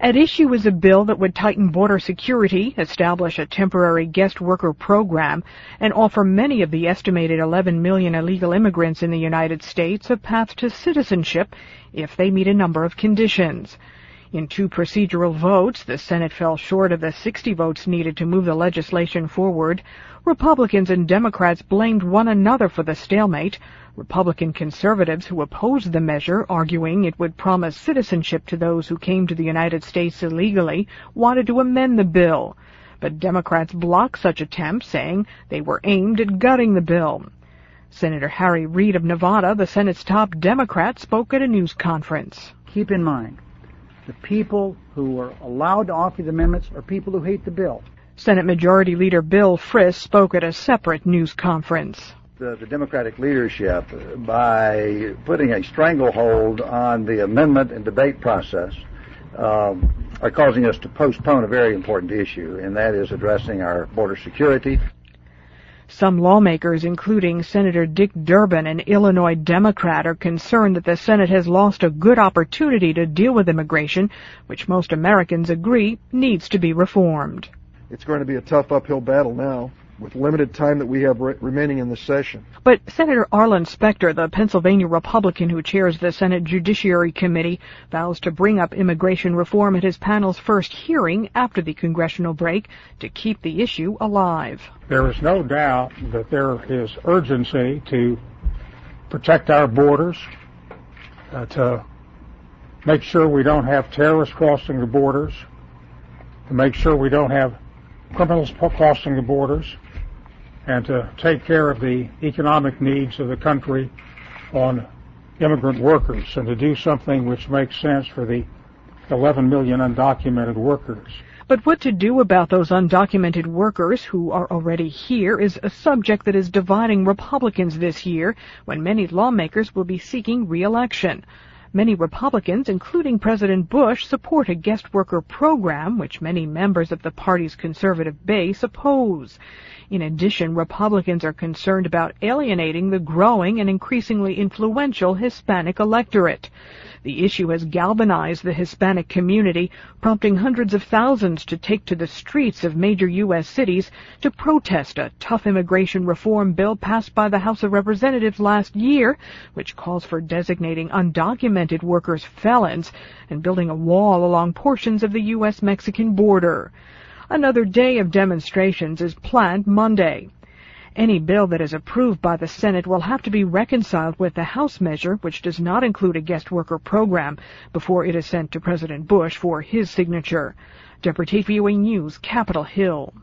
At issue is a bill that would tighten border security, establish a temporary guest worker program, and offer many of the estimated 11 million illegal immigrants in the United States a path to citizenship if they meet a number of conditions. In 2 procedural votes, the Senate fell short of the 60 votes needed to move the legislation forward. Republicans and Democrats blamed one another for the stalemate. Republican conservatives who opposed the measure, arguing it would promise citizenship to those who came to the United States illegally, wanted to amend the bill. But Democrats blocked such attempts, saying they were aimed at gutting the bill. Senator Harry Reid of Nevada, the Senate's top Democrat, spoke at a news conference. Keep in mind, the people who are allowed to offer the amendments are people who hate the bill. Senate Majority Leader Bill Frist spoke at a separate news conference. The Democratic leadership, by putting a stranglehold on the amendment and debate process, are causing us to postpone a very important issue, and that is addressing our border security. Some lawmakers, including Senator Dick Durbin, an Illinois Democrat, are concerned that the Senate has lost a good opportunity to deal with immigration, which most Americans agree needs to be reformed. It's going to be a tough uphill battle now, with limited time that we have remaining in the session. But Senator Arlen Specter, the Pennsylvania Republican who chairs the Senate Judiciary Committee, vows to bring up immigration reform at his panel's first hearing after the congressional break to keep the issue alive. There is no doubt that there is urgency to protect our borders, to make sure we don't have terrorists crossing the borders, to make sure we don't have criminals crossing the borders, and to take care of the economic needs of the country on immigrant workers, and to do something which makes sense for the 11 million undocumented workers. But what to do about those undocumented workers who are already here is a subject that is dividing Republicans this year, when many lawmakers will be seeking re-election. Many Republicans, including President Bush, support a guest worker program, which many members of the party's conservative base oppose. In addition, Republicans are concerned about alienating the growing and increasingly influential Hispanic electorate. The issue has galvanized the Hispanic community, prompting hundreds of thousands to take to the streets of major U.S. cities to protest a tough immigration reform bill passed by the House of Representatives last year, which calls for designating undocumented workers felons and building a wall along portions of the U.S.-Mexican border. Another day of demonstrations is planned Monday. Any bill that is approved by the Senate will have to be reconciled with the House measure, which does not include a guest worker program, before it is sent to President Bush for his signature. Deborah Tate, VOA News, Capitol Hill.